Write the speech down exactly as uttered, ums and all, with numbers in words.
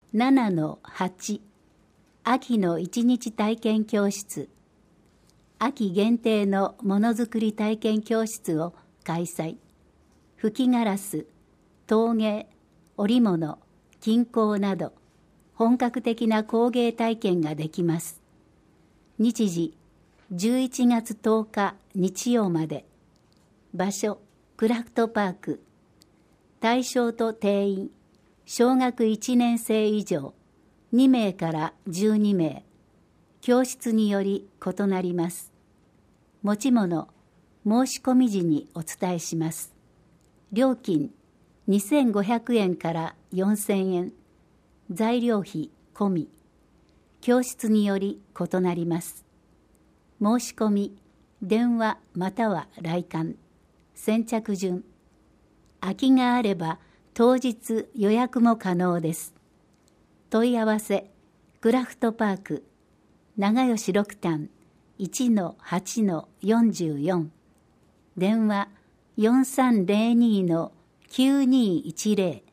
ななのはち、秋の一日体験教室、秋限定のものづくり体験教室を開催。吹きガラス、陶芸、織物、金工など本格的な工芸体験ができます。日時じゅういちがつとおか日曜まで。場所クラフトパーク。対象と定員小学いちねん生以上にめいからじゅうにめい。教室により異なります。持ち物申し込み時にお伝えします。料金にせんごひゃくえんからよんせんえん。材料費込み。教室により異なります。申し込み電話または来館。先着順。空きがあれば当日予約も可能です。問い合わせクラフトパーク長吉六反 いちのはちのよんじゅうよん。電話よんさんぜろにのきゅうにいちぜろ。